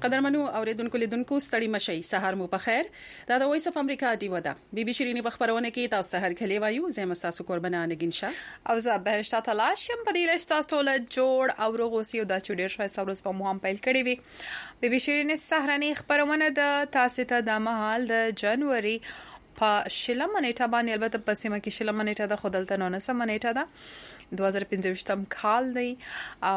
قدرمنو اوریدونکو لیدونکو ستړي مشي سهار مو په خیر دا د وایس اف امریکا دی ودا بي بي شيريني بخبرونه کې تاسو سهار کلی وایو زم تاسو قربانه نگین شاه او زه بهشتا تلاشم په دې لښت تاسو له جوړ او روغوسیو د چډیر شایسته ورځ په مهم پیل کړی وي بي بي شيريني سهرني خبرونه د تاسو ته د مهال د جنوري په شلمه نیټه باندې البته په سیمه کې شلمه نیټه د خودلته 19 نیټه ده 2015 کال دی او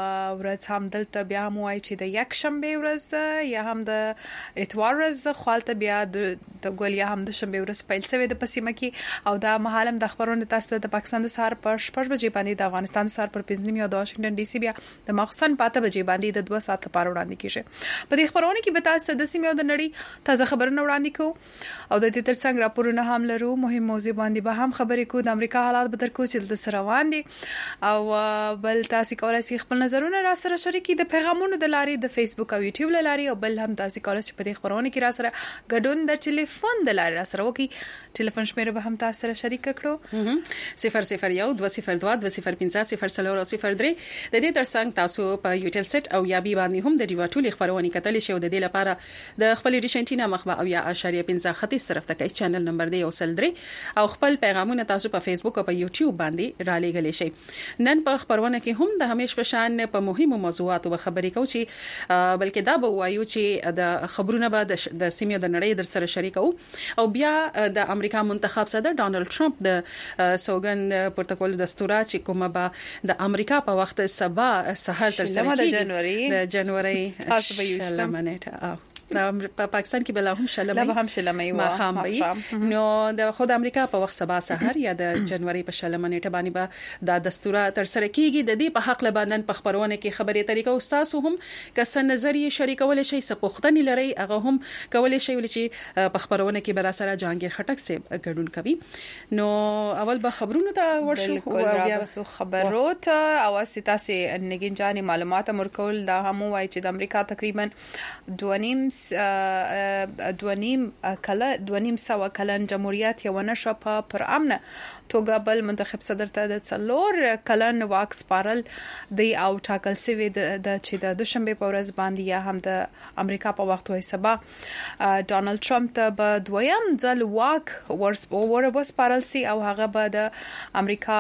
ورځ هم دلته بیا موای چې د یک شنبه ورځ ده یا هم د اتوار ورځ ده خالته بیا د ګولیا هم د شنبه ورځ پیل شوی د پسیمه کې او د محالم د خبرونو تاسو د پاکستان د سهار پر 8 بجې باندې د افغانستان سهار پر 5 نیمه او د واشنگټن ډي سي بیا د مخصن پاته بجې باندې د 2 ساعت لپاره وړاندې کیږي په دې خبرونه کې به تاسو د سیمه او د نړۍ تازه خبرونه وړاندې کوو او د دې ترڅنګ راپورونه هم لرو مهم موضوع باندې به هم خبرې کوو د امریکا حالات به تر کو چې د سروان دي او بل تاسو کولای شئ خپل نظرونه را سره شریکي د پیغامونو د لارې د فیسبوک او یوټیوب لارې او بل هم تاسو کولای شئ په دې خبرونه کې را سره ګډون د ټلیفون د لارې را سره وکي ټلیفون شمیره به هم تاسو سره شریک کړو 001 202 205 003 د دې ترڅنګ تاسو په یوټیل سټ او یا بي باندې هم د ډیوټولي خبرونه کتلی شئ د دې لپاره د خپل ریشنټینا مخبه او یا اشاریه 15 طرف ته کې چینل نمبر دی او سلدري او خپل پیغامونه تاسو په فیسبوک او په یوټیوب باندې را لېږلی شئ نن په خبرونه کې هم د همیش په شان په مهمو موضوعاتو خبرې کوو چې بلکې دا به وایو چې د خبرونه به د سیمې د نړۍ در سره شریکو او بیا د امریکا منتخب صدر ډانلډ ټرمپ د سوګند پروتوکول دستور چې کومه به د امریکا په وخت سبا سهار تر سره کېږي د جنوري تاسو به یو شلمه په پاکستان کې بل هم شلمه لا هم شلمه یو مخام نو د خود امریکا په وخت سبا سحر یا د جنوري په شلمه نیټه باندې به د دستور تر سره کیږي د دې په حق لبنان په خبرونه کې خبرې طریقه او تاسو هم کس نظریه شریکول شي سپوختنی لري هغه هم کولای شي چې په خبرونه کې بر سره جهانگیر خټک سه ګډون کوي نو اول به خبرونه ته ورشو او بیا خبرو ته او سیتاسي نگین جاني معلومات مرکول دا هم وایي چې د امریکا تقریبا 2.5 سو کلن جمهوریت یو نشه پر امن توګه بل منتخب صدر ته د څلور کلن واک سپارل دی او ټاکل شوی د چې د دوشنبه په ورځ باندې یا هم د امریکا په وخت وای سبا ډانلډ ټرمپ ته به دویم ځل واک ورسپارل سي او هغه به د امریکا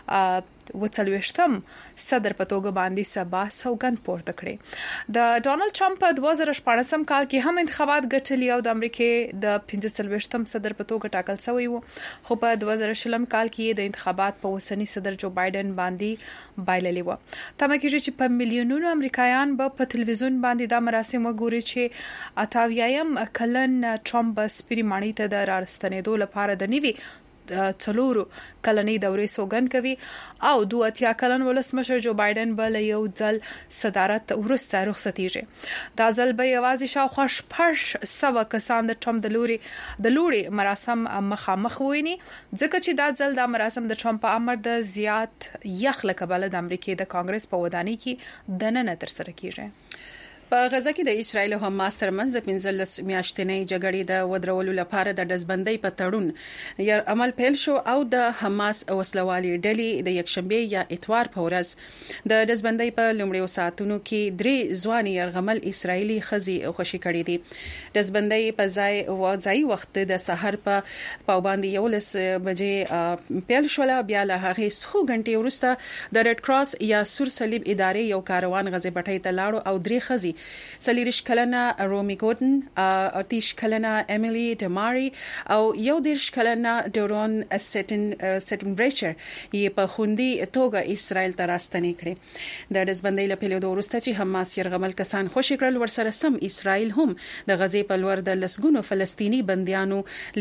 وڅلويشتم صدر په توګه باندې سبا سوګند پورته کړي د ډانلډ ټرمپ په 2014 کال کې هم انتخابات ګټلي او د امریکای د 45 صدر په توګه ټاکل شوی وو خو په 2020 کال کې د انتخابات په وسنی صدر جو بایدن باندې بایللی وو تمه کېږي چې په میلیونونو امریکایان په تلویزیون باندې د مراسم وګوري چې 28 کلن ټرمپ سپری مانی ته د راستنېدو لپاره د نیوي څلورو کلنې دورې سوګند کوي او 2 کلن ولسمشر جو بایدن بل یو ځل صدارت ورسته رخصتیږي دا ځل به یوازې شاوخوا 700 کسان د ټرمپ د لوري مراسم مخامخ ویني ځکه چې دا ځل د مراسم د ټرمپ په امر د زیات یخ لکبل د امریکای د کانګرس په ودانۍ کې د نن تر سره کیږي په غزا کې د اسرایل او حماس ترمنځ د 15 میاشتنۍ جګړې د ودرولو لپاره د دزبندۍ په تړون یا عمل پیل شو او د حماس وسلوالي ډلې د یکشنبه یا اتوار په ورځ د دزبندۍ په لومړیو ساعتونو کې درې ځواني يرغمل اسرایلی خزي خوشي کړې دي دزبندۍ په ځای وخت د سحر په پاوباندي یولس بجې پیل شو بیا له هغه څو غنټې وروسته د ریډ کراس یا سور صلیب ادارې یو کاروان غزي بټۍ ته لاړو او درې خزي سلیریش کلنا رومي ګورډن اتیش کلنا امیلی ډماری او یو دیرش کلنا ډورون سټن بریچر یې په خوندي توګه اسرائیل ته راستنې کړې د دزبندۍ لپاره د ورسته چې حماس يرغمل کسان خوشی کړل ورسره سم اسرائیل هم د غزې په لور د لسګونو فلسطینی بنديانو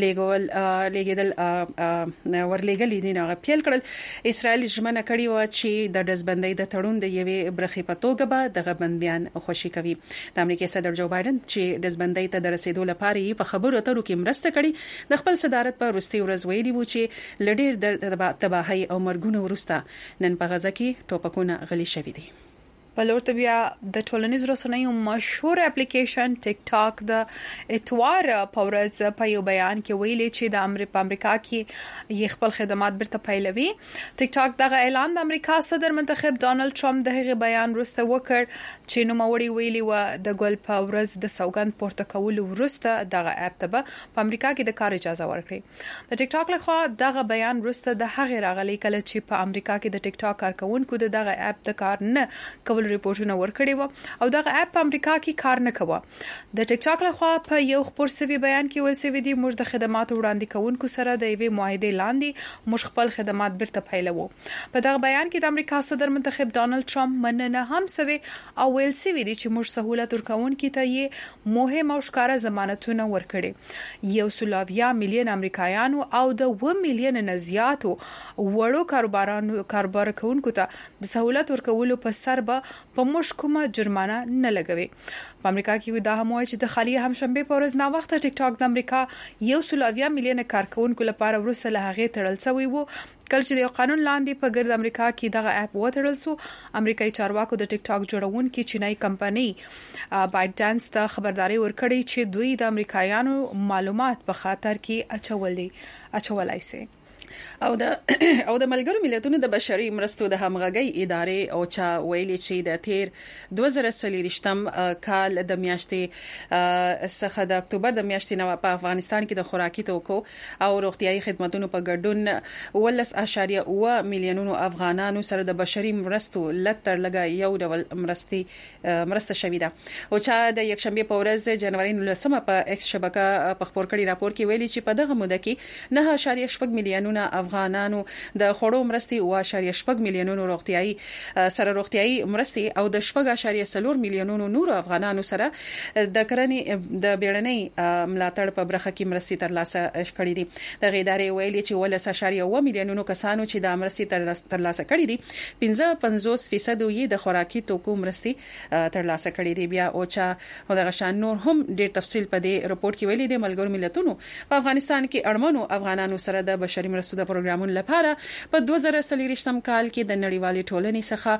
لېګل ورلېګل دي نه پیل کړل اسرائیل ژمنه کړې و چې د دزبندۍ د تړون د یوې برخې په توګه به د بنديان خوشی کوي د امریکای صدر جو بایدن چې دزبندۍ ته د رسیدو لپاره یې په خبرو اترو کې مرسته کړې د خپل صدارت په وروستي ورځ ویلي وو چې لډیر د تباہي او مرګونو وروسته نن په غزا کې ټوپکونه غلي شوي دي بلورته بیا د ټولنیز رسنیو مشهور اپلیکیشن ټیک ټاک د اتوار پورز په یو بیان کې ویلي چې د امریکا کې یې خپل خدمات برته پیلوي. ټیک ټاک دغه اعلان د امریکا صدر منتخب ډانلډ ټرمپ د هغه بیان وروسته وکړ چې نوموړي ویلي و د ګل پورز د سوګند پورته کولو وروسته دغه اپ ته په امریکا کې د کار اجازه ورکړي. د ټیک ټاک لخوا دغه بیان وروسته د هغه راغلي کله چې په امریکا کې د ټیک ټاک کارکونکو دغه اپ د کار نه کول ریپورتونه ورکړي وو او دغه اپ په امریکا کې کار نه کوي. د ټیک ټاک لخوا په یو خبر سوي بیان کې ویل شوی دی موږ د خدماتو وړاندې کوونکو سره د یوې معاهده لاندې موږ خپل خدمات برته پیلوو. په دغه بیان کې د امریکا صدر منتخب ډانلډ ټرمپ مننه هم شوی او ویل شوی دی چې موږ سہولت ورکوونکو ته یې مهم او ښکارا ضمانتونه ورکړي. 120 میلیون امریکایانو او د 1 میلیون نه زیاتو وړو کاروبار کوونکو ته د سہولت ورکولو په سر به په مشکومه جرمانه نه لګوي. په امریکا کې دا هم وایي چې د خالی همشنبه په ورځ نا وخت ټیک ټاک د امریکا 120 میلیون کارکونکو لپاره ورسره له هغه تړل شوی وو کله چې د قانون لاندې په ګرد امریکا کې دغه اپ وټړل سو. امریکایي چارواکو د ټیک ټاک جوړونکو چینایي کمپنۍ بایټ ډانس ته خبرداري ورکړې چې دوی د امریکایانو معلومات په خاطر کې اچولای شي. او د ملګرو ملتونو د بشري مرستو د همغږي ادارې او چا ویلي چې د تیر 2023 کال د میاشتې څخه د اکتوبر د میاشتې نو په افغانستان کې د خوراکي توکو او روغتيایي خدماتو په ګډون 18.9 میلیونونو افغانانو سره د بشري مرستو لکتر لګا یو ډول مرسته شوې ده. او چا د یکشنبه په ورځ جنوري 19 په ایکس شبکه په خبر کړي راپور کې ویلي چې په دغه موده کې 9.8 میلیونونو افغانانو د خوړو مرستې 2.8 میلیونونو روغتيایي مرستې او د 4.4 میلیونونو نور افغانانو سره د کرنې د بیړنۍ ملاتړ په برخه کې مرستې ترلاسه کړې دي. د ادارې ویلي چې 1.1 میلیونونو کسانو چې د مرستې ترلاسه کړې دي 55% یې د خوراکي توکو مرستې ترلاسه کړې دي. بیا او چې دغه شان نور هم ډېر تفصیل په دې رپورت کې ویلي دي ملګرو ملتونو په افغانستان کې اړمنو افغانانو سره د بشري مرستو د پروګرامونو لپاره په 2023 کال کې د نړیوالې ټولنې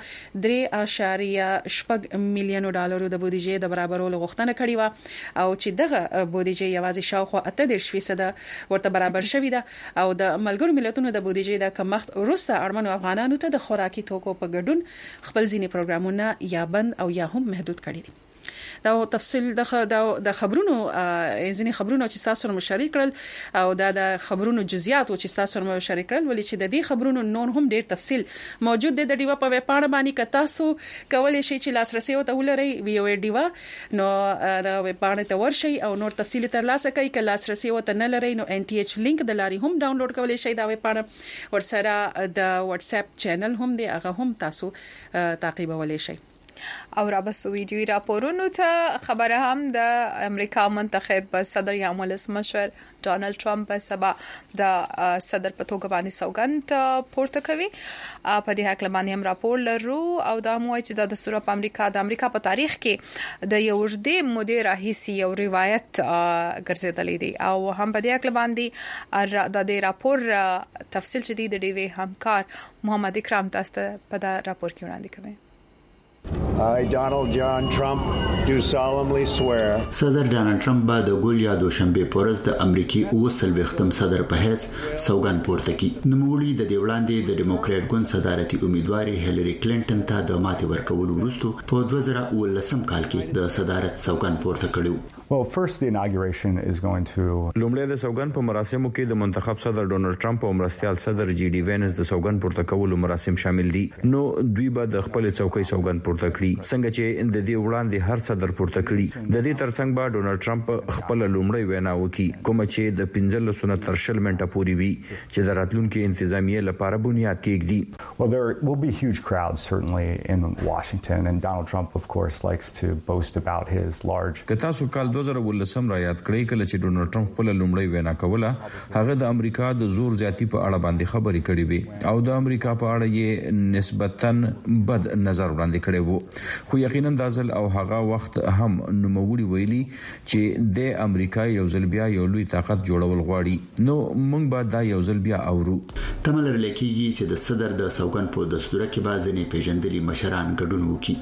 څخه 3.8 میلیون ډالرو د بودیجې د برابرولو غوښتنه کړې و او چې دغه بودیجې یوازې شاوخوا 18% ورته برابر شوې ده او د ملګرو ملتونو د بودیجې د کمښت وروسته اړمنو افغانانو ته د خوراکي توکو په ګډون خپل ځینې پروګرامونه یا بند او یا هم محدود کړي دي. دا تفصیل د خبرونو ځینې خبرونو چې تاسو سره مشارک کړل او د خبرونو جزئیات چې تاسو سره مشارک کړل ولې چې د دې خبرونو نور هم ډیر تفصیل موجود دی د ډیوا په ویب پاڼه باندې که تاسو کولای شئ چې لاسرسي وته ولرئ ویو ډیوا نو د ویب پاڼې ته ورشئ او نور تفصیل ترلاسه کړئ که لاسرسي وته نه لرئ نو ان ټي ایچ لینک د لاري هم ډاونلوډ کولای شئ دا ویب پاڼه ورسره د واتس اپ چینل هم دی هغه هم تاسو تعقیبولای شئ. او رابس ویډیوي راپورونو ته خبره هم د امریکا منتخب صدر یا ولس مشر ډانلډ ټرمپ سبا د صدر په توګه باندې سوګند پورته کوي. په دې حق باندې هم راپور لرو او دا موي چې د دستور په امریکا په تاریخ کې د یو ژدې مودې راهیسي یو روایت ګرځیدلې دي او هم په دې حق باندې د دې راپور تفصیل شدید دی همکار محمد اکرام تاسو په دا راپور کې وړاندې کوي. I, Donald John Trump, do solemnly swear. صدر ډانلډ ټرمپ به د ګول یا دوشنبه پورز د امریکای 30ختم صدر په حیث سوګند پورته کی. نوموړي د دې وړاندې د ډیموکرات ګوند صدارتي امیدواري هیلری کلینټن ته د ماتې ورکولو وروسته په 2019 کال کې د صدارت سوګند پورته کړو. Well, first the inauguration is going to لومړی د سوګند په مراسمو کې د منتخب صدر ډونلډ ټرمپ او مرستيال صدر جی ډي وینس د سوګند پورته کولو مراسم شامل دي. نو دوی به د خپل چوکۍ سوګند پورته کړي څنګه چې د دې وړاندې هر صدر پورته کړي. د دې ترڅنګ به ډونلډ ټرمپ خپل لومړی وینا وکړي کوم چې د 15 تر 20 منټه پورې وي چې د راتلونکو انتظامیه لپاره بنیاد کېږي. Well, there will be huge crowds certainly in Washington and Donald Trump of course likes to boast about his large. کتاسو کال 2019 را یاد کړی کله چې ډونلډ ټرمپ خپل لومړی وینا کوله هغه د امریکا د زور زیاتی په اړه باندې خبرې کړې وي او د امریکا په اړه یې نسبتاً بد نظر وړاندې کړی وو خو یقینا د ځل او هغه وخت هم نوموړي ویلي چې د امریکا یو ځل بیا یو لوی طاقت جوړول غواړي. نو موږ به دا یو ځل بیا اورو. تمل لکېږي چې د صدر د سوګند په دستور کې بعضې پیژندلي مشران ګډون وکړي.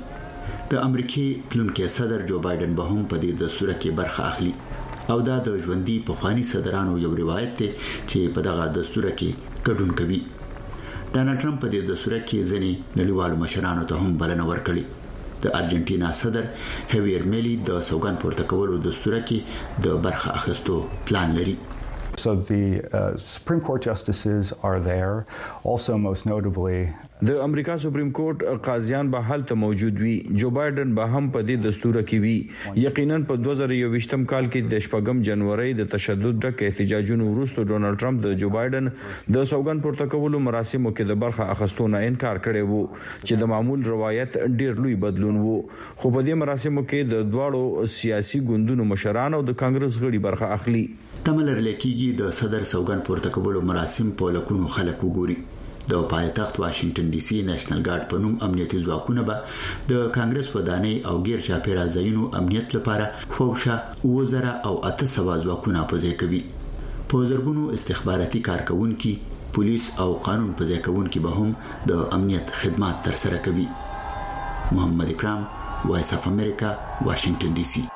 د امریکای پلونکي صدر جو بایدن به هم په دې دستور کې برخه اخلي او دا د ژوندۍ پخوانی صدرانو یو روایت دی چې په دغه دستور کې ګډون کوي. ډانلډ ټرمپ په دې دستور کې ځینې نړیوالو مشرانو ته هم بلنه ورکړي. د ارجنټینا صدر هیویر میلی د سوګند پورته کولو دستور کې د برخه اخیستو پلان لري. So the Supreme Court justices are there. Also, most notably, د امریکا سپریم کورټ قاضیان به حالت موجود وي. جو بایدن به هم په دې دستور کې وي. یقینا په 2021م کال کې د 8 جنوري د تشدد ډک احتجاجونو وروسته ډونالد ټرمپ د جو بایدن د سوګند پورته کولو مراسمو کې د برخه اخیستو نه انکار کړی وو چې د معمول روایت ډیر لوی بدلون وو. خو په دې مراسمو کې د دواړو سیاسي ګوندونو مشران او د کانګرس غړي برخه اخلي. تملر لکېږي د صدر سوګند پورته کولو مراسم په لکونو خلک وګوري. د پایتخت واشنگټن ډي سي نېشنل ګارد په نوم امنیتي ځواکونه به د کانګرس ودانۍ او غیر چاپیره ځایونو امنیت لپاره فوشا 2008 ځواکونه په ځای کوي. په زرګونو استخباراتي کارکونکو پولیس او قانون په ځای کوونکو به هم د امنیت خدمات تر سره کوي. محمد اکرام، وایس اف امریکا، واشنگټن ډي سي.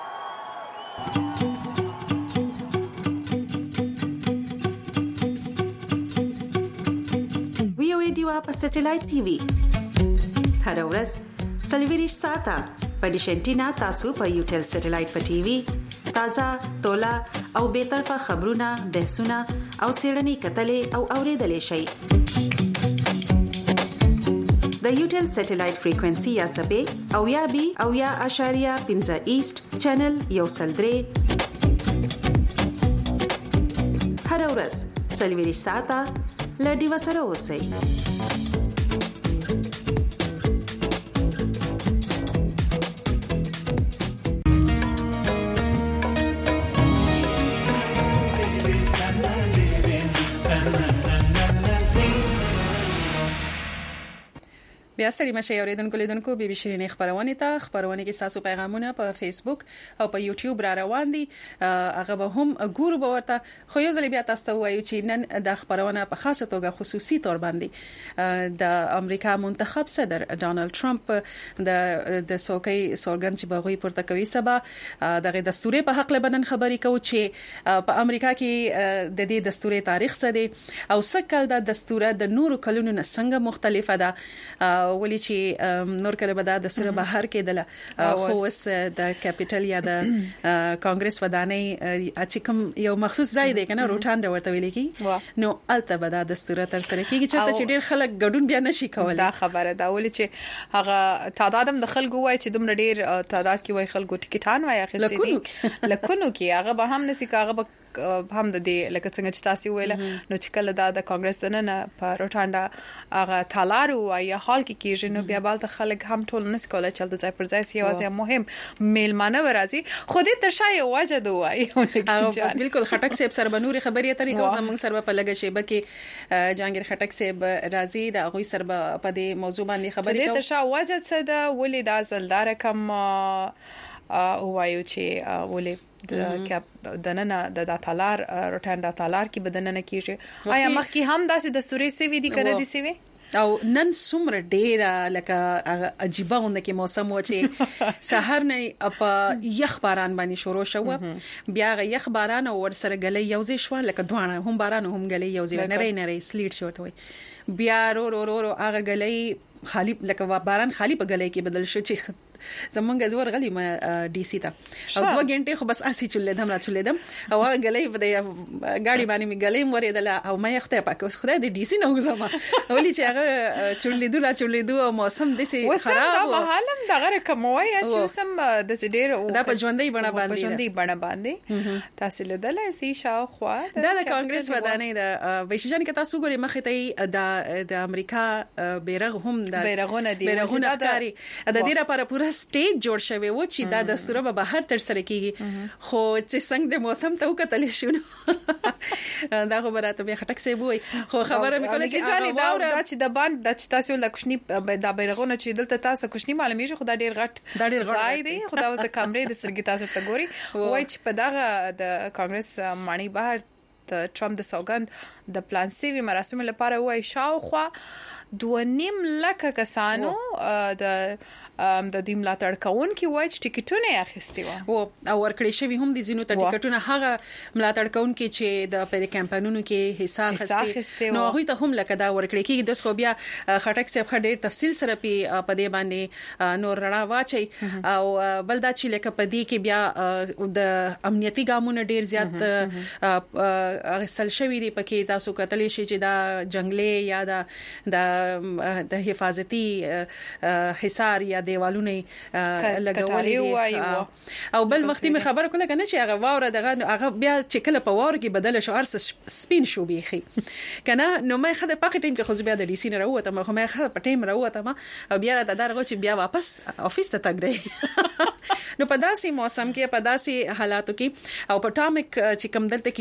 په سټلایټ ټي وي هر ورځ سلویریش ساته په ډیشنټینا تاسو په یوټل سټلایټ په ټي وي تازه تولا او به طرفه خبرونه بحثونه او سیړنی کتلې او اوریدلې شي. د یوټل سټلایټ فریکوئنسي یا سبې او یا بي او یا اشاریه 15 ایست چینل یو سلدري هر ورځ سلویریش ساته لډي وسره اوسئ. بیا سړي مشه اوریدونکو لیدونکو بي بي شيرين خبرونه ته خبرونه کې تاسو پیغامونه په فیسبوک او په یوټیوب را روان دي. هغه به هم ګورو به ورته خو یو ځل بیا تاسو ته وایو چې نن د خبرونه په خاصه توګه خصوصي تور باندې د امریکا منتخب صدر ډانلډ ټرمپ د سوګي سوګند چې بغوي پورته کوي سبا دغه دستوري په حق له بدن خبري کوي چې په امریکا کې د دې دستوري تاریخ څه دی او څه کال د دستوره د نورو کلونو نه څنګه مختلفه ده ولې چې نور کله به د سره بهر کېدله خو اوس د کیپټل یا د کانګرس ودانۍ چې کوم یو مخصوص ځای دی کنه روټان ورته ویل کی نو الته به د دستور تر سره کیږي چې ډېر خلک ګډون بیا نشي کولای. دا خبره دا ولې چې هغه تعداد هم د خلکو وای چې دومره ډېر تعداد کې وای خلکو ټیکټان وای اخیستي لکونو کې هغه به هم نسی کاغه هم د دې لکه څنګه چې تاسو ویل نو چې کله د کانګرس دنه په روټانډا هغه تالارو یا هال کې کېږي نو بیا بل ته خلک هم ټول نس کولای چې د ځای پر ځای سیاسي مهم میلمانه ورازي خو دې تر شای واجه دوای بالکل خټک صاحب سره بنوري خبرې طریقو زمونږ سره په لګه شی بکې جهانگیر خټک صاحب راضي د هغه سره په دې موضوع باندې خبرې کوي. دې تر شای واجه څه د ولې د زلدار کم وایو چې ولې د کپ دننه د تالار روټان د تالار کې بدننه کیږي آیا مخکې هم داسې دستوري سوي دي کنه دي سوي او نن څومره ډېر لکه عجيبه غونډه کې موسم و چې سحر نه په یخ باران باندې شروع شو بیا یخ باران او ور سره غلې یوځې شو لکه دوانه هم باران هم غلې یوځې نری سلیټ شوته وي بیا رو هغه غلې خالی لکه باران خالی په غلې کې بدل شو چې زمونږ زور غلی ما ډي سي ته او 2 غنټه خو بس اسي چولېدم او هغه غلې په گاډي باندې می غلې مورېدل او ما یخته پاک اوس خدای دې ډي سي نه وزما ولې چې هغه چولېدو او موسم د سي خراب و حالم دغه کوموي چې سم د سي ډېر دا په ژوندۍ بڼه باندې تاسو لیدلای سي شاوخوا دا د کانګرس ودانۍ د ویشجن کې تاسو ګوري مخې ته د امریکا بیرغ هم د بیرغونه ښکاری د دې لپاره پوره سټیج جوړ شوی و چې دا دستور به بهر تر سره کیږي خو چې څنګه د موسم ته وکتل شو دا خبره به خټک سی وای خو خبره مې کوله چې جاني دا چې د باند د تاسو له کوشنی د بیرغونه چې دلته تاسو کوشنی معلومیږي خو دا ډیر غټ ځای دی خو دا اوس د کمرې د سرګي تاسو ته ګوري وای چې په دغه د کانګرس مانی بهر د ټرمپ د سوګند د پلان سی وی مراسم لپاره وای شاوخوا 2.5 لک کسانو د د دې ملاتړ کوونکي وایي چې ټیکټونه اخیستي وو او ورکړې شوی هم د زینو ټیکټونه هغه ملاتړ کوونکي چې د پر کمپاینونو کې حصہ اخیستي نو هغه ته هم لکه دا ورکړې کې د خو بیا خټک صاحب خډیر تفصیل سره په دې باندې نور رڼا واچي او بلدا چې لکه په دې کې بیا د امنیتي ګامونو ډیر زیات اغسل شوی دی پکې تاسو کتلې شي چې دا جنگلي یا د حفاظتي حصار یا دیوالونه لګولې او بل مختي خبره کوله کنه چې هغه واوره هغه بیا چې کله په واره کې بدل شو ارس سپین شو بيخي کنه نو مې خده پاکه ټیم کې خو بیا د ډي سي نه راوته ما خو مې خده په ټیم راوته ما او بیا د درغه چې بیا واپس افیس ته تګ دی نو په داسې موسم کې په داسې حالاتو کې او په ټامیک چې کوم دلته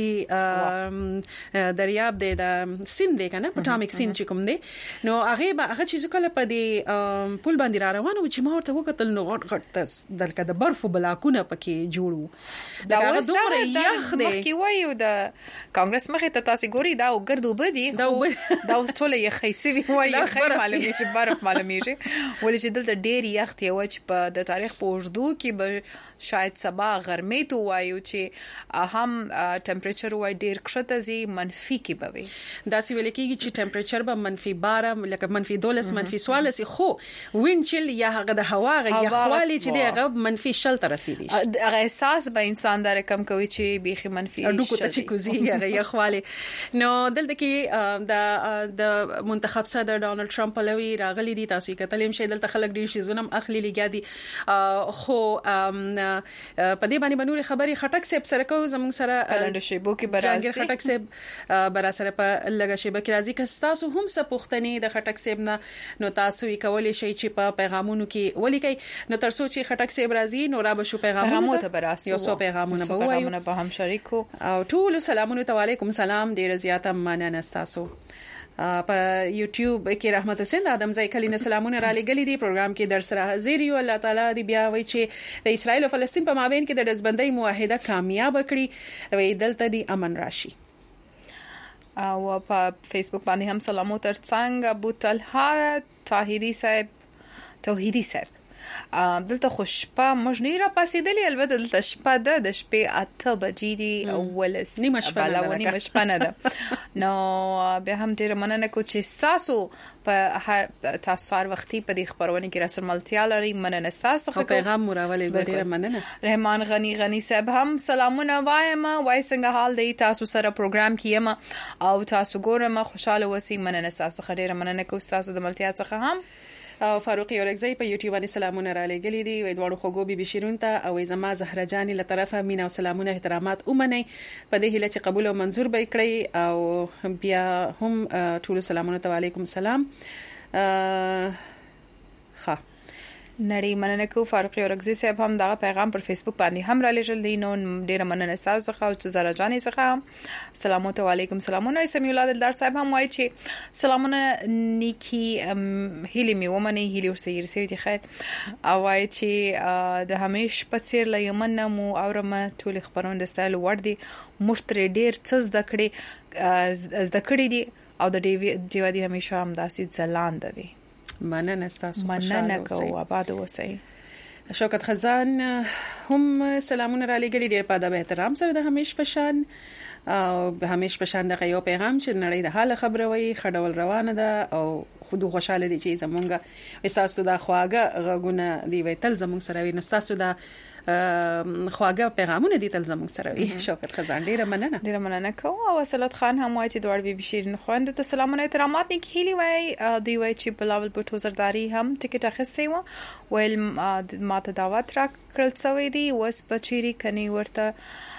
کې دریاب دی د سین دی کنه په ټامیک سین چې کوم دی نو هغه چې کله په دې پول باندې را روانو چې ما ورته وکتل نو غټ دلته د برفو بلاکونه پکې جوړو دا دومره یخ دی مخکې وایو د کانګرس مخې ته تاسو ګوري دا وګردو بدی دا ټول یې خیسي وایي خیر معلومه چې برف معلومیږي ولې چې دلته ډېر یخ دی او چې په د تاریخ په اوږدو کې به شاید سبا غرمې ته وایو چې هم ټمپریچر وای ډېر کښته زی منفي کې بوي دا سی ویل کېږي چې ټمپریچر به -12 لکه -12 -14 خو وین چل یا هغه د هوا غي یخوالي چې دی هغه -10 ته رسیدي هغه احساس به انسان دا رقم کوي چې بيخي منفي اډوکو ته چې کوزي هغه یخوالي نو دلته کې د منتخب صدر ډونالد ټرمپ لوي راغلي دي تاسو کتلیم شي دلته خلک ډیر شي زونم اخلي لګیا دي خو په دې باندې بنوري خبري خټک صاحب سره کو زموږ سره بلند شي بو کې برازي خټک صاحب برا سره په لګا شي بکې راځي که تاسو هم څه پوښتنې د خټک صاحب نه نو تاسو یې کولای شئ چې په پیغامونو کې ولیکئ نو تر څو چې خټک صاحب راځي نو را به شو پیغامونه ته براسو یو څو پیغامونه به وایو په هم شریکو او ټول سلامونه تعالیکم سلام ډیر زیاته مننه تاسو په یوټیوب کې رحمت حسین ادم زای کلینه سلامونه را لګلې دي پروګرام کې در سره حاضر یو الله تعالی دی بیا وای چې د اسرایل او فلسطین په مابین کې د دزبندۍ معاهده کامیاب کړي وای دلته دی امن راشي او په فیسبوک باندې هم سلامو تر څنګه ابو طلحه توحیدی صاحب دلته خوشپه مجنی را پاسېدلې البته دلته شپه د شپې 8 بجې دی اولس نیمه شپه نه ده نو به هم ډیر مننه کو چې تاسو په تاسو هر وختي په دې خبرونه کې رسل ملتیا لري مننه تاسو خو پیغام مراولې ډیر مننه رحمان غنی صاحب هم سلامونه وایم وای څنګه حال دی تاسو سره پروګرام کیم او تاسو ګورم خوشاله وسی مننه تاسو ډیر مننه کو تاسو د ملتیا څخه هم او فاروق یورکزی په یوټیوب باندې سلامونه را لګلې دي وې دوړو خوګو بي بشیرون ته او زما زهره جان له طرفه مینا او سلامونه احترامات اومنه په دې هله چې قبول او منزور به کړی او بیا هم ټول سلامونه تعالیکم سلام ښه نړۍ مننه کو فاروق یورکزی صاحب هم دا پیغام پر فیسبوک باندې هم را لېږل دي نو ډیره مننه تاسو څخه او چې زرا جانې څخه سلامات علیکم سلامونه سمي الله دلدار صاحب هم وایي چې سلامونه نیکی هیلی می ومنه هیلی ورسیر سوي خیر او وایي چې د همیش په څیر ل یمن مو اورمه ټول خبرونه د ستایل ور دي مشتری ډیر څه زده کړی دي او د دیو دی همیشه هم داسې ځلاند وي مننه تاسو مننه کو آباد اوسئ شوکت خزان هم سلامونه را لګلې ډیر په ادب احترام سره د همیش پشان او همیش پشان د یو پیغام چې نړۍ د حال خبره وي خډول روانه ده او خود خوشاله دي چې زمونږه استاسو د خواګه غونه دی وي تل زمونږ سره وي نستاسو د خواګه پیغامونه دي تل زمونږ سره وي شوکت خزان ډیر مننه کو او اصلت خان هم وایي چې دوړ بي شیرین خوند ته سلامونه احترامات نه کیلی وای دی وای چې بلاول په توزرداري هم ټیکټ اخیسته و ویل ماته دعوت را کړل څوې دی وس پچيري کني ورته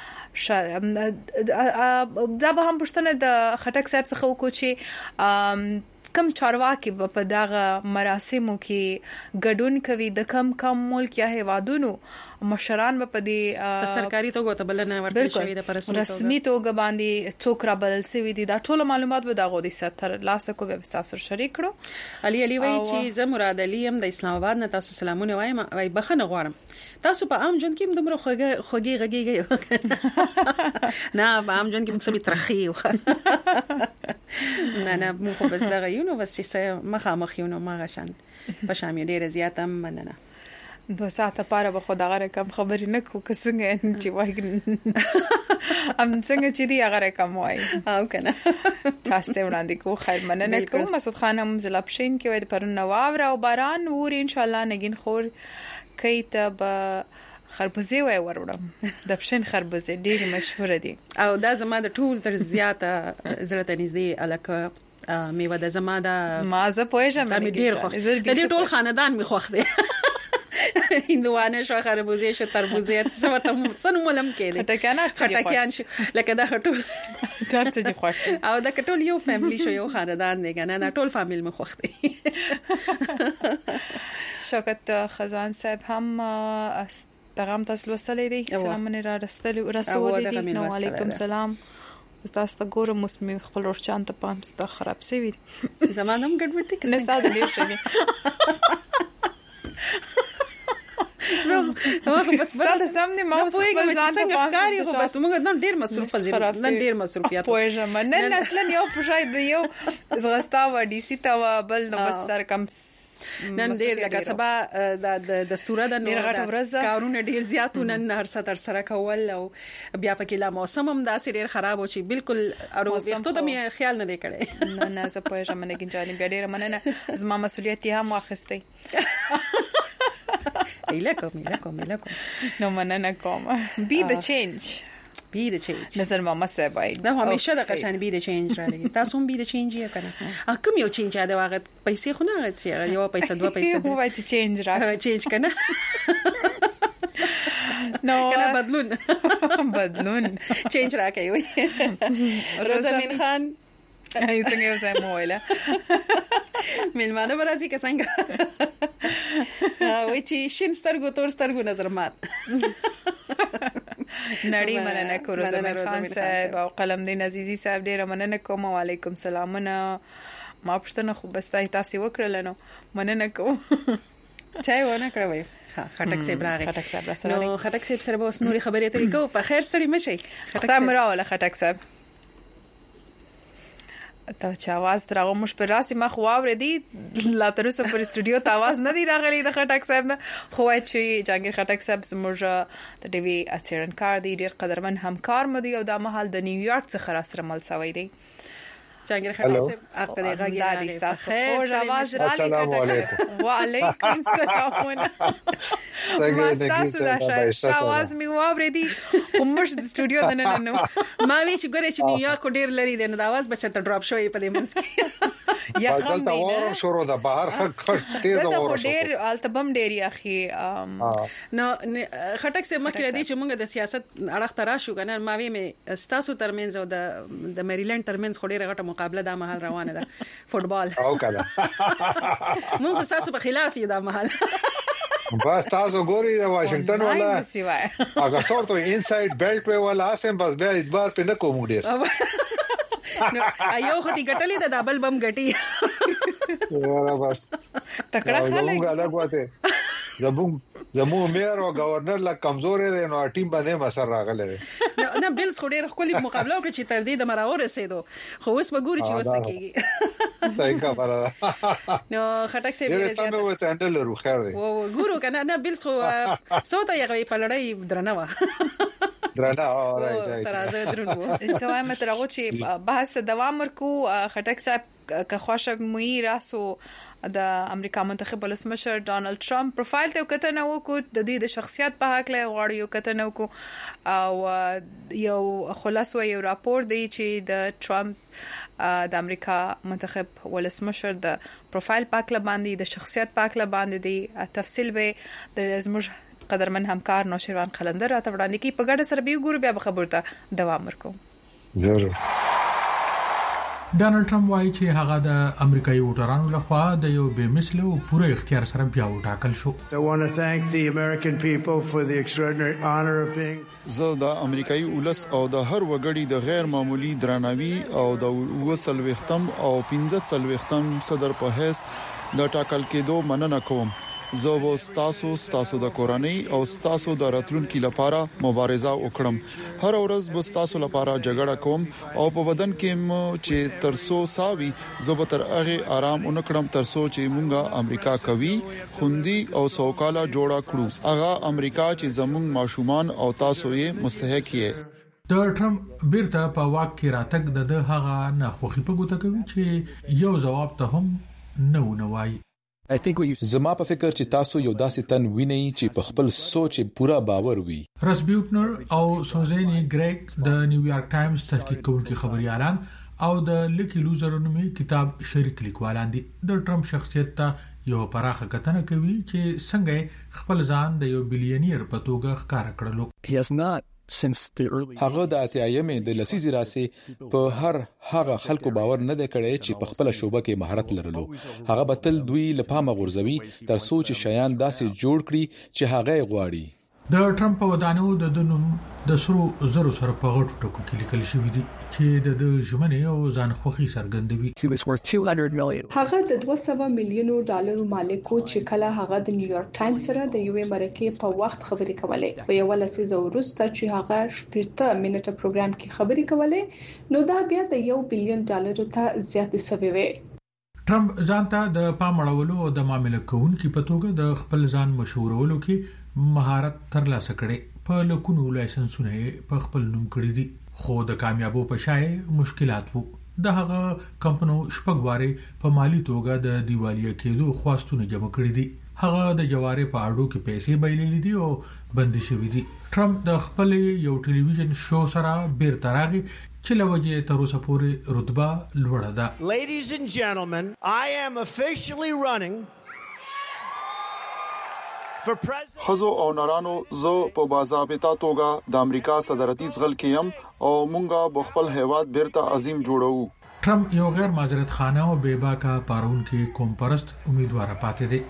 دا به هم پښتنه د خټک صاحب څخه وکړو چې کم چارواکي په دغه مراسمو کې ګډون کوي د کم ملک یا هیوادونو مشران په دې سرکاري توګه ته بلنه ورکړي شوی د رسمي توګه باندې څوک را بدل شوی دي دا ټول معلومات به دغه د ستر لاسه کو به تاسو شریک کړو علي وای چې زه مراد علي يم د اسلام آباد نه تاسو سلامونه وایم وای بخنه غواړم تاسو په عام ژوند کې دومره خوږی غږیږي نه په عام ژوند کې موږ سمې ترخی نه مو خو بس دغه یو نو بس چې مخامخ یو نو ما غشن په شامې ډیره زیاته مننه 2 ساعته پاره به خو دغه رقم خبرې نه کو کسنګ چې وای ام څنګه چې دی هغه رقم وای او کنه تاسو ته وړاندې کو خیر مننه کوم مسعود خان هم زلپشین کې وای پرون نواور او باران ور ان شاء الله نګین خور کیتب خربوزه وای وروړم د پښین خربوزه ډیره مشهور دي او دا زما د ټول تر زیاته زړه ته نږدې الکه میوه د زما د ما زه پوهیږم مې ډیر خوښ د ټول خاندان می خوښ دی هندوانه شو خربوزه شو تربوزه څه سن مولم کې دي خټکیان شو لکه دا خټول ترڅ دي خوښ او دا ټول یو فیملی شو یو خاندان دی کنه دا ټول فامیل می خوښ دي شوکت خزان صاحب هم پیغام تاسو لوستلې دي سلامونه را رسولې دي نو علیکم سلام تاسو ته ګورم موسمي خپل ورچان ته پام ست خراب سوي زمانم ګډوډ دي نه ساده لري شوی نو بس ستاسو سامنے ما اوس خپل ځان ته پام خو بس موږ نن ډیر مصروف پزې نن ډیر مصروفیت پوهیږم نن اصلا یو پښای دی یو زغستا و ډي سي تا بل نو بس تر کم نن ډیر لکه سبا د دستوره د نور کارونه ډیر زیاتو نن هر څه تر سره کول او بیا پکې لا موسم هم داسې ډیر خراب و چې بالکل اړو وختو د مې خیال نه دی کړی نه زه پوهیږم نه کینځالم بیا ډیر مننه زما مسؤلیت هم واخستې ایلکم نو مننه کوم be the change نظر محمد صاحب دا همیشه د قشن بي د چینج را لګي تاسو هم بي د چینج یې کنه کوم یو چینج دا وخت پیسې خو نه غواړي یو پیسې دوه پیسې هو وایي چینج را چینج کنه نو کنه بدلون چینج را کوي روزمین خان څنګه یو ځای مویله ملمانه برازي که څنګه وای چې شین سترګو تور سترګو نظر مات نړۍ مننه کو روزمین خان صاحب او قلم دین عزیزی صاحب ډیر مننه کوم وعلیکم سلامونه ما پښتنه خو بستای تاسو وکړل نو مننه کوم چای ونه کړوي خټک صاحب راغی نو خټک صاحب سره به اوس نوري خبرې اترې کوو په خیر ستړي مشي خطا مراوله خټک صاحب ته چې आवाज دراغه مش پر راسي ما خو اوریدي لا تر اوسه پر استودیو ته आवाज نه دی راغلی د خټک صاحب نه خو چې جانګیر خټک صاحب زموږ د ټي وي اڅرن کار دی ډیر قدرمن همکار مدي او د مهال د نیویارک څخه را سره مل سوی دی جانګیر خټک صاحب اپ دې غاګي دی تاسو خو आवाज را لګی وعلیکم السلام تاسو دا आवाज می اوریدي کومش د استودیو نه نه ما وی چې ګورې چې نیویارک ډیر لري د اواز بچته ډراپ شوی په دې منځ کې یا خام دی نه شروع د بهر خټ تیز اور ډیر التبم ډیر اخی نو خټک سه مخکې دی چې موږ د سیاست اړه ترا شو کنه ما وی مې ستاسو ترمنځ او د میریلند ترمنځ خو ډیره غټه مقابله د محل روانه ده فوتبال او کله موږ تاسو په خلاف یې د محل بس تاسو ګوري د واشنگټن ولا هغه څورته انساید بیلټ وی ولا اسم بس بیا ادبار په نکو مو ډیر نو ایو خو دې ګټلې د دبل بم ګټي ورا بس تکړه خلک غواړي زمو مېر او گورنر لا کمزور دي نو ټیم باندې مسر راغله نه بلز خو ډېر خولي مقابله وکړي چې تر دې د مراور رسیدو خو اوس وګوري چې وسکیږي صحیح خبره نو خټک سي ډېر زیات نو ته انډل ورو خیر دی و ګورو کنه نه بلز خو سوته یې په لړۍ درنه و درنه راځي ترازه درنو سوای مې ترغو چې بحث دوام ورکو خټک صاحب که خوښه مې راسو د امریکا منتخب ولسمشر ډانلډ ټرمپ پروفایل ته کتنه وکړو د دې د شخصیت په حق له غواړي یو کتنه وکړو او یو خلاصو یو راپور دی چې د ټرمپ د امریکا منتخب ولسمشر د پروفایل پاک ل باندې د شخصیت پاک ل باندې دی تفصیل به د زموږ قدرمن همکار نوشیروان قلندر راته وړاندې کی په ګډه سره به ګورو بیا به خبرته دوام ورکو ضرور ډانلډ ټرمپ وایي چې هغه د امریکایي ووټرانو لخوا د یو بې مثله او پوره اختیار سره بیا وټاکل شو. زه د امریکایي ولس او د هر وګړي د غیر معمولی درناوي او د وسلوختم او 15 صدر په هیڅ د ټاکل کېدو مننه کوم. زه وستاسو د کورنۍ او ستاسو د راتلونکو لپاره مبارزه وکړم. هر ورځ به ستاسو لپاره جګړه کوم او په بدن کې مو چې ترسو ساوي زه به تر هغه آرام ونکړم ترسو چې مونږه امریکا کوي خوندي او سوکاله جوړه کړو. هغه امریکا چې زموږ ماشومان او تاسو یې مستحق یې. د ټرمپ بیرته په واک کې راتګ د هغه نه خوخي په ګوته کوي چې یو جواب ته هم نه وایي. زما په فکر چې تاسو یو داسې تن وینئ چې په خپل سوچ پورا باور وي. رس بیوټنر او سوزینی ګریګ د نیویارک ټایمز تحقیق کوونکي خبريالان او د لکی لوزر نومي کتاب شریک لیکوالان دي. د ټرمپ شخصیت ته یو پراخه کتنه کوي چې څنګه خپل ځان د یو بلیونیر په توګه ښکار کړلو. هغه د اتیایمې د لسیزې راسي په هغه خلکو باور نه دی کړی چې په خپل شوبه کې مهارت لرلو. هغه به تل دوی لپاره غورځوي تر څو چې شیان داسې جوړ کړي چې هغه غواړي. د ټرمپ په ودانو د نوم د سرو زرو سره په غټو ټکو کې لیکل شوی دی چې د ژمنې او ځان خوخي څرګندوي. هغه د 200 میلیونو ډالرو مالک و چې کله هغه د نیویارک ټایمز سره د یوې مرکې په وخت خبرې کولې. په یو لسیزه وروسته چې هغه 18 منټه پروګرام کې خبرې کولې نو دا بیا د 1 بلین ډالرو ته زیاتې شوې وې. ټرمپ ځانته د پام اړولو او د معاملې کوونکو په توګه د خپل ځان مشهورولو کې مهارت ترلاسه کړي. په لکونو لایسنسونه په خپل نوم کړی دي خو د کامیابو په شای مشکلات وو. د هغه کمپنو شپږواره په مالی توګه د دیوالیه کېدو خواستونه جمع کړی دي. هغه د جواره په اډو کې پیسې بایللې دي او بندي شوې دي. ټرمپ د خپل یو ټلویزیون شو سره بیرته راغی چې لوجه تر اوسه پورې رتبه لوړه ده. Ladies and gentlemen, I am officially running خزو او نارانو زه په باضابطه توګه د امریکا صدارتي ځغل کې يم او مونږه په خپل هیواد بیرته عظیم جوړو. ټرمپ یو غیر معذرت خانه او بیباکا پارون کې قوم پرست امیدوار پاتې دي.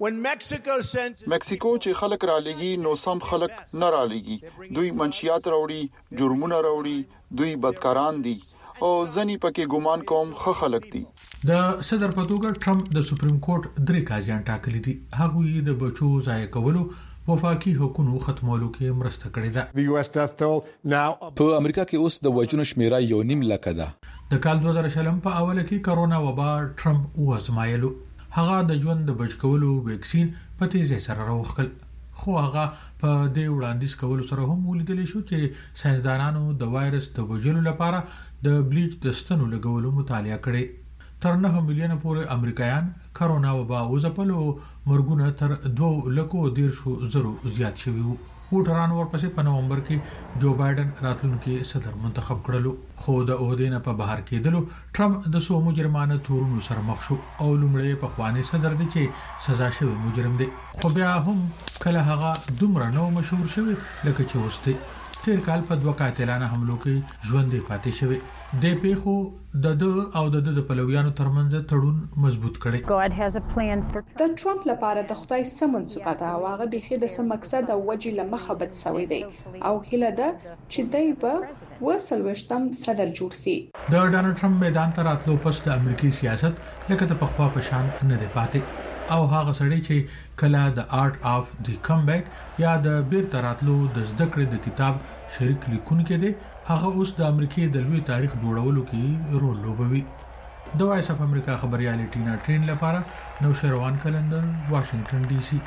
مکسیکو چې خلک را لګي نو سم خلک نه را لګي. دوی منشیات راوړي جرمونه راوړي دوی بدکاران دي او ځنی پکې ګومان کوم خلک دي. د صدر په توګه ټرمپ د سپریم کورټ 3 قاضیان ټاکلي دي. هغه د بچو ځای کولو وفاقي حکومت ختمولو کې مرسته کړې ده. په امریکا کې اوس د وژنو شمیره 1.5 لک ده. د کال 2020 په اوله کې کرونا وبا ټرمپ وازمایلو. هغه د ژوند د بچ کولو ویکسین په تیزه سره راوخل خو هغه په دې وړاندیز کولو سره هم ولیدل شو چې ساينسدانانو د وایرس د وژلو لپاره د بلیچ د ستنو لګولو مطالعه کړې. تر 9 میلیونه پورې امریکایان کرونا وبا وځپلو مرګونه تر 2,10,000 زیات شوي وو. ووټران ورپسې په نومبر کې جو بایدن راتلونکي صدر منتخب کړلو خو د عہدې نه په بهر کېدلو ټرمپ د سو مجرمانه تورونو سره مخ شو او لومړی په خواني صدر دی چې سزا شوی مجرم دی خو بیا هم کله هغه دومره نو مشهور شوی لکه چې اوسته. تیر کال په 2 قاتلانه حملو کې ژوندې پاتې شوی. د پیخو د او د پلویانو ترمنځ تړون مضبوط کړي. د ټرمپ لپاره د خدای سمنسوبه ده او هغه به د سم مقصد او وجې لمخه بد سوي دی او هله ده چې دای په وسلوشتم صدر جوړ سي. د ډانلډ ټرمپ میدان ته راتلو پس د امریکای سیاست لکه د پخوا په شان نه دی پاتې او هغه سړی چې کله د آرټ اف دی کم بیک یا د بیرته راتلو د زده کړې د کتاب شریک لیکونکي دی هغه اوس د امریکای د لوی تاریخ جوړولو کې رول لوبوي. د وایس اف امریکا خبريالي ټینا ټرین لپاره نو شروان کلندر واشنگټن ډي سي.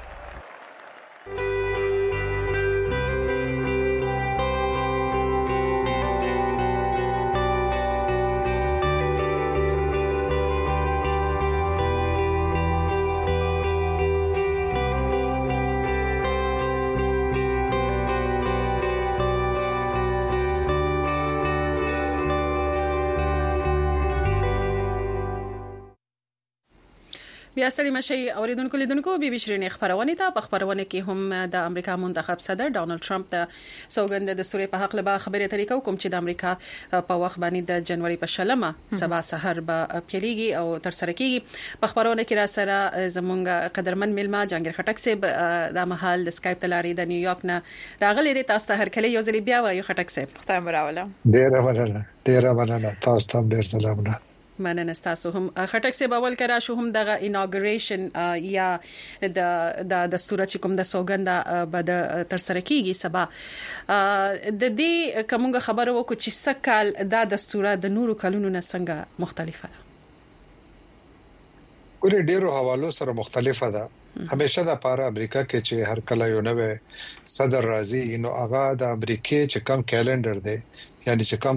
بیا ستړي مشي اوریدونکو لیدونکو بي بي شيرين خبرونه ته په خبرونه کې هم د امریکا منتخب صدر ډونالد ټرمپ د سوګند د سوري په حق له خبرې طریقو کوم چې د امریکا په وخت باندې د جنوري په شلمه سبا سحر به پیليږي او تر سره کیږي. په خبرونه کې را سره زمونږ قدرمن ملما جنگیر خټک سه د محل د سکایپ تلاري د نیویارک نه راغلي دي. تاسو ته هر کله یو ځل بیا وایو خټک سه خدای مراوله. ډیر مننه تاسو ته ډیر سلامونه. مننه تاسو هم خټک سه باول کرا شو هم دغه اناګوریشن یا د دستور چې کوم د سوګند بد تر سره کیږي سبا د دې کومه خبره وکړو چې سکهال دا دستور د نورو کلونو نه څنګه مختلفه ده ګورې ډیرو حوالو سره مختلفه ده همیشه د پاره امریکا کې چې هر کله یو نوې صدر راځي نو هغه د امریکای چې کم کیلنډر دی یعنی چې کم